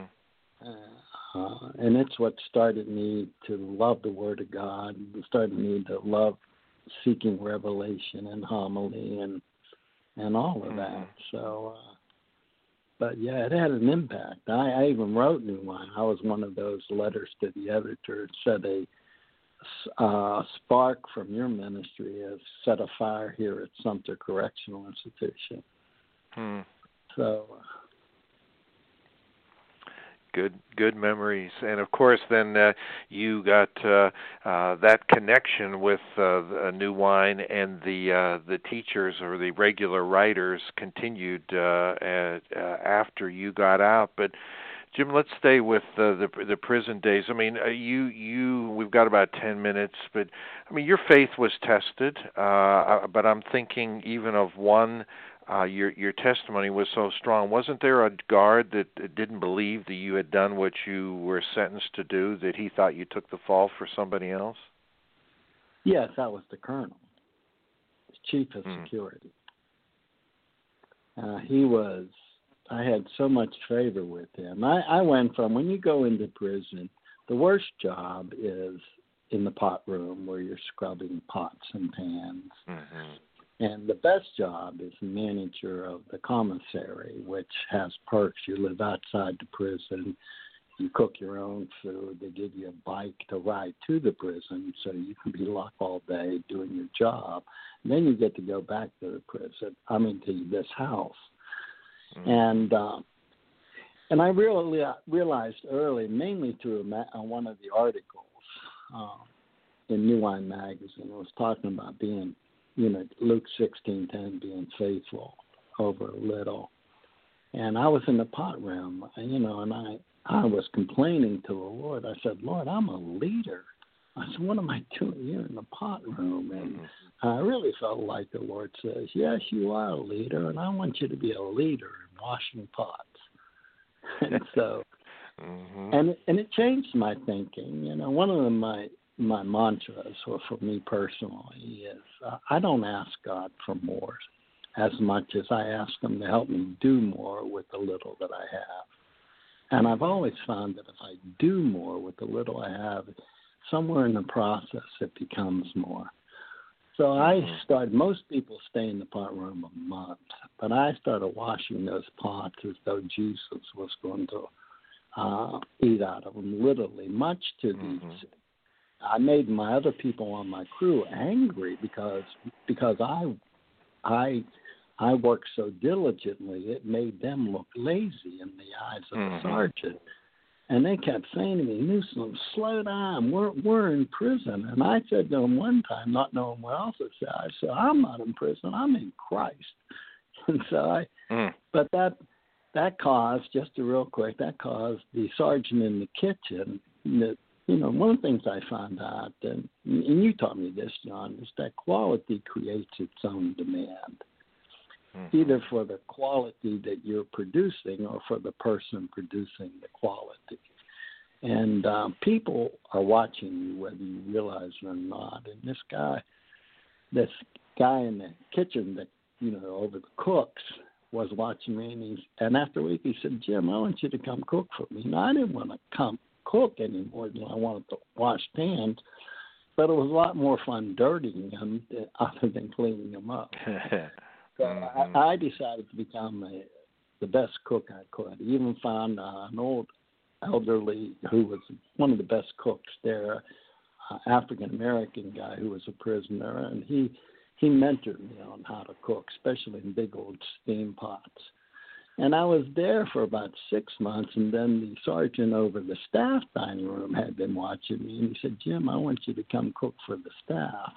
uh, uh, and it's what started me to love the Word of God, and started me to love seeking revelation and homily and and all of mm-hmm. that. So, uh, but yeah, it had an impact. I, I even wrote New Wine. I was one of those letters to the editor. It said a Uh, spark from your ministry has set a fire here at Sumter Correctional Institution. Hmm. So, good, good memories, and of course, then uh, you got uh, uh, that connection with uh, New Wine, and the uh, the teachers or the regular writers continued uh, at, uh, after you got out, but. Jim, let's stay with uh, the the prison days. I mean, uh, you you we've got about ten minutes, but I mean, your faith was tested. Uh, but I'm thinking even of one. Uh, your your testimony was so strong. Wasn't there a guard that didn't believe that you had done what you were sentenced to do? That he thought you took the fall for somebody else? Yes, that was the colonel, the chief of mm. security. Uh, he was. I had so much favor with him. I, I went from, when you go into prison, the worst job is in the pot room where you're scrubbing pots and pans. Mm-hmm. And the best job is manager of the commissary, which has perks. You live outside the prison. You cook your own food. They give you a bike to ride to the prison so you can be locked all day doing your job. And then you get to go back to the prison, I mean, to this house. And uh, and I really realized early, mainly through a ma- uh, one of the articles uh, in New Wine Magazine, it was talking about being, you know, Luke sixteen ten, being faithful over a little. And I was in the pot room, you know, and I, I was complaining to the Lord. I said, Lord, I'm a leader. I said, what am I doing here in the pot room? And I really felt like the Lord says, yes, you are a leader, and I want you to be a leader in washing pots. And so, mm-hmm. and, it, and it changed my thinking. You know, one of the, my, my mantras, or for me personally, is uh, I don't ask God for more as much as I ask him to help me do more with the little that I have. And I've always found that if I do more with the little I have, somewhere in the process it becomes more. So I started, most people stay in the pot room a month, but I started washing those pots as though Jesus was going to uh, eat out of them, literally, much to mm-hmm. the, I made my other people on my crew angry because because I I I worked so diligently, it made them look lazy in the eyes of mm-hmm. the sergeant. And they kept saying to me, Newsom, slow down. We're we're in prison. And I said to them one time, not knowing what else to say, I said, I'm not in prison. I'm in Christ. And so I, mm. but that that caused, just to real quick, that caused the sergeant in the kitchen. That, you know, one of the things I found out, and, and you taught me this, John, is that quality creates its own demand. Mm-hmm. Either for the quality that you're producing or for the person producing the quality. And um, people are watching you whether you realize it or not. And this guy, this guy in the kitchen that, you know, over the cooks was watching me. And, he, and after a week he said, Jim, I want you to come cook for me. Now, I didn't want to come cook anymore than I wanted to wash pans. But it was a lot more fun dirtying them than, other than cleaning them up. So mm-hmm. I, I decided to become a, the best cook I could. I even found uh, an old elderly who was one of the best cooks there, uh, African-American guy who was a prisoner, and he he mentored me on how to cook, especially in big old steam pots. And I was there for about six months, and then the sergeant over the staff dining room had been watching me, and he said, Jim, I want you to come cook for the staff.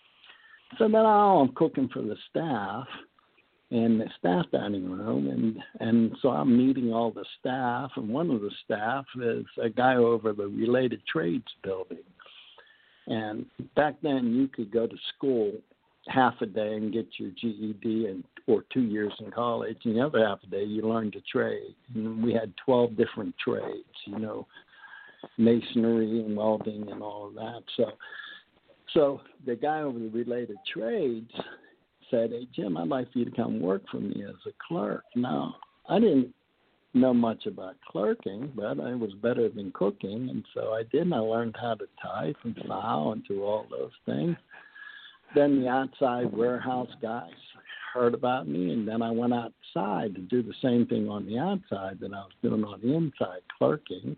So then oh, I'm cooking for the staff in the staff dining room, and, and so I'm meeting all the staff, and one of the staff is a guy over the Related Trades building. And back then you could go to school half a day and get your G E D and or two years in college, and the other half a day you learned a trade. And we had twelve different trades, you know, masonry and welding and all of that. So So the guy over the Related Trades said, hey, Jim, I'd like for you to come work for me as a clerk. Now, I didn't know much about clerking, but I was better than cooking, and so I did, and I learned how to type and file and do all those things. Then the outside warehouse guys heard about me, and then I went outside to do the same thing on the outside that I was doing on the inside, clerking.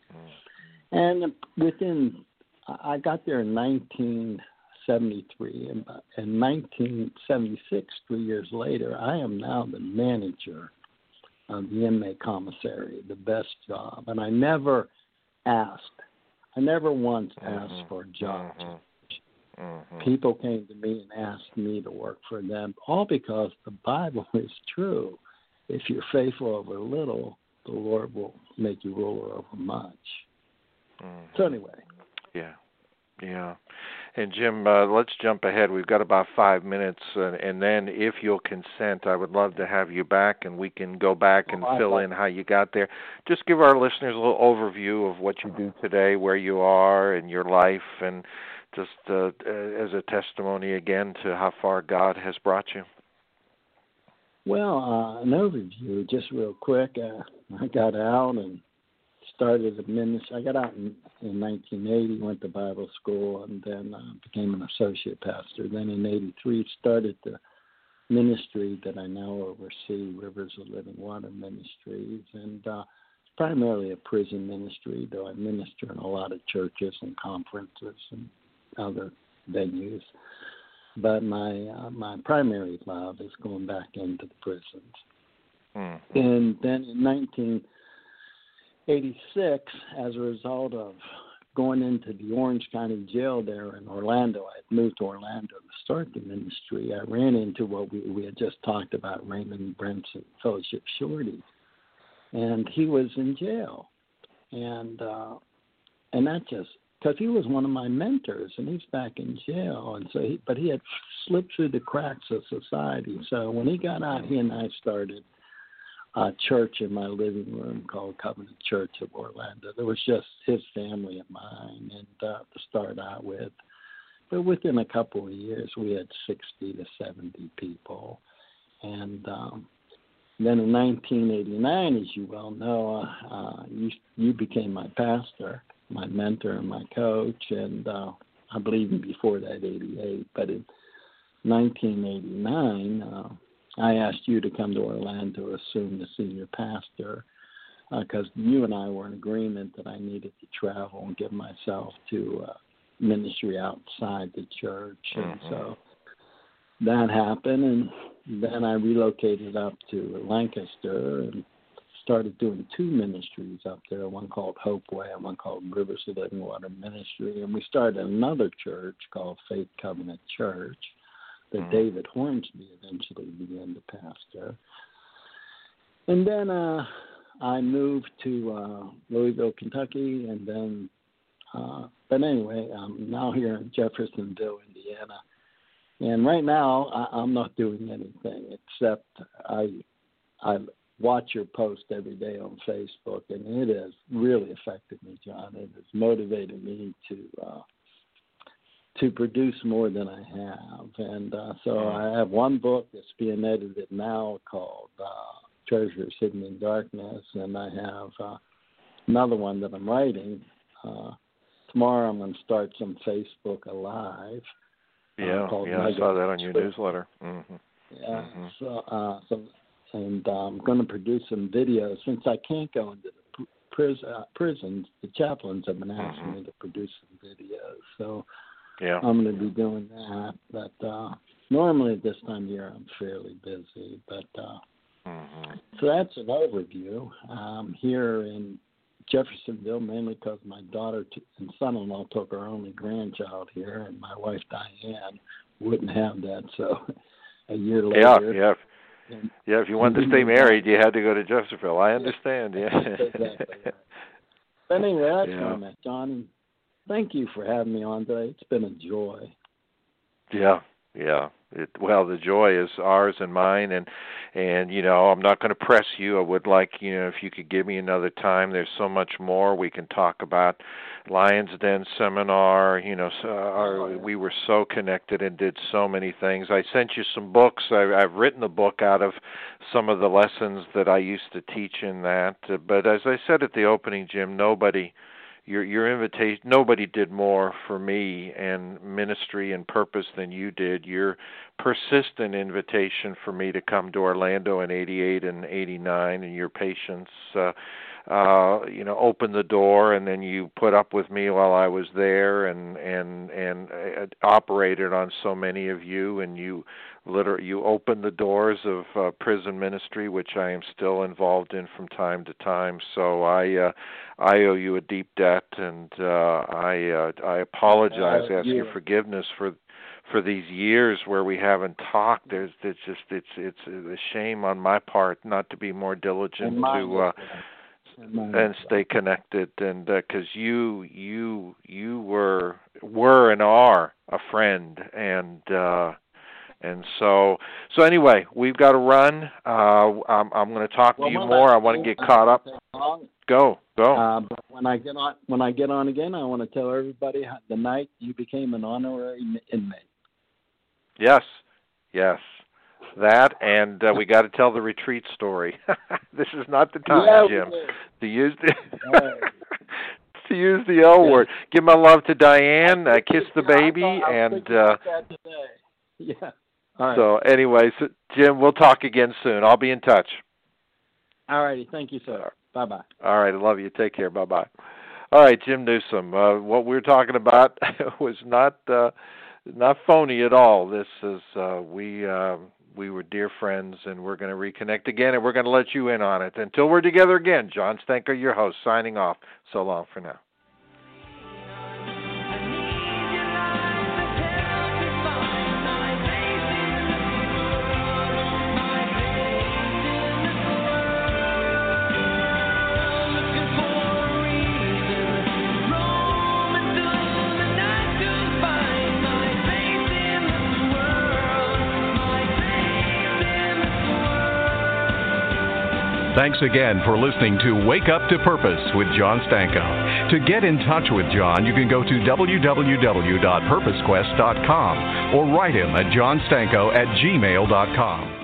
And within, I got there in nineteen seventy-three, and in nineteen seventy-six, three years later, I am now the manager of the inmate commissary, the best job. And I never asked, I never once asked mm-hmm. for a job. Mm-hmm. Mm-hmm. People came to me and asked me to work for them, all because the Bible is true. If you're faithful over little, the Lord will make you ruler over much. Mm-hmm. So anyway. Yeah, yeah. And Jim, uh, let's jump ahead. We've got about five minutes, uh, and then if you'll consent, I would love to have you back, and we can go back and oh, fill in how you got there. Just give our listeners a little overview of what you do today, where you are in your life, and just uh, as a testimony again to how far God has brought you. Well, uh, an overview, just real quick. Uh, I got out and started a ministry. I got out in, in nineteen eighty, went to Bible school, and then uh, became an associate pastor. Then in eighty-three, started the ministry that I now oversee, Rivers of Living Water Ministries, and uh, it's primarily a prison ministry, though I minister in a lot of churches and conferences and other venues. But my uh, my primary love is going back into the prisons. Mm-hmm. And then in nineteen eighty-six, as a result of going into the Orange County Jail there in Orlando, I had moved to Orlando to start the ministry. I ran into what we, we had just talked about, Raymond Brenson, Fellowship Shorty, and he was in jail. And uh, and that just because he was one of my mentors, and he's back in jail, and so he, but he had slipped through the cracks of society. So when he got out, he and I started a church in my living room called Covenant Church of Orlando. There was just his family and mine, and uh, to start out with. But within a couple of years, we had sixty to seventy people, and um, then in nineteen eighty-nine, as you well know, uh, you you became my pastor, my mentor, and my coach, and uh, I believe before that, eighty-eight. But in nineteen eighty-nine, uh, I asked you to come to Orlando to assume the senior pastor because uh, you and I were in agreement that I needed to travel and give myself to uh, ministry outside the church, and mm-hmm. so that happened, and then I relocated up to Lancaster and started doing two ministries up there, one called Hope Way and one called Rivers of Living Water Ministry. And we started another church called Faith Covenant Church that mm. David Hornsby eventually began to pastor. And then uh, I moved to uh, Louisville, Kentucky, and then, uh, but anyway, I'm now here in Jeffersonville, Indiana. And right now, I, I'm not doing anything except I I watch your post every day on Facebook, and it has really affected me, John. It has motivated me to uh, to produce more than I have. And uh, so I have one book that's being edited now called uh, Treasures Hidden in Darkness, and I have uh, another one that I'm writing. Uh, tomorrow I'm going to start some Facebook Alive. Yeah, uh, yeah, I saw that on your newsletter. Mm-hmm. Yeah, mm-hmm. so, uh, so and uh, I'm going to produce some videos. Since I can't go into the pris- uh, prisons, the chaplains have been asking mm-hmm. me to produce some videos. So yeah. I'm going to be doing that. But uh, normally at this time of year I'm fairly busy. But uh, mm-hmm. so that's an overview. Um, here in Jeffersonville, mainly because my daughter t- and son-in-law took our only grandchild here, and my wife Diane wouldn't have that. So a year later, yeah, yeah, and, yeah. If you wanted to stay married, you had to go to Jeffersonville. I understand. Yeah. Exactly. Right. But anyway, that's yeah. where I'm at, John. And thank you for having me on today. It's been a joy. Yeah, yeah. It, well, the joy is ours and mine, and and you know, I'm not going to press you. I would like, you know, if you could give me another time. There's so much more we can talk about. Lions Den seminar, you know, so our, we were so connected and did so many things. I sent you some books. I, I've written a book out of some of the lessons that I used to teach in that. But as I said at the opening, Jim, nobody. Your your invitation, nobody did more for me and ministry and purpose than you did. Your persistent invitation for me to come to Orlando in eighty-eight and eighty-nine, and your patience, uh, uh, you know, opened the door, and then you put up with me while I was there, and and and uh, operated on so many of you, and you literally you opened the doors of uh, prison ministry, which I am still involved in from time to time. So I uh, I owe you a deep debt, and uh, I uh, I apologize, uh, ask yeah. your forgiveness for for these years where we haven't talked. There's it's just it's it's a shame on my part not to be more diligent to uh, and stay connected, and because uh, you you you were were and are a friend, and. Uh, And so, so anyway, we've got to run. Uh, I'm, I'm going to talk well, to you more. I want to get caught up. Go, go. Uh, but when I get on, when I get on again, I want to tell everybody how, the night you became an honorary inmate. Yes, yes, that, and uh, we got to tell the retreat story. This is not the time, yeah, Jim, to use the to use the L word. Give my love to Diane. Uh, kiss the baby, and. Uh, yeah. All right. So anyway, so, Jim, we'll talk again soon. I'll be in touch. All righty. Thank you, sir. Bye-bye. All right. I love you. Take care. Bye-bye. All right, Jim Newsome. Uh, what we were talking about was not uh, not phony at all. This is uh, we uh, we were dear friends, and we're going to reconnect again, and we're going to let you in on it. Until we're together again, John Stanko, your host, signing off. So long for now. Do Thanks again for listening to Wake Up to Purpose with John Stanko. To get in touch with John, you can go to w w w dot purpose quest dot com or write him at john stanko at gmail dot com.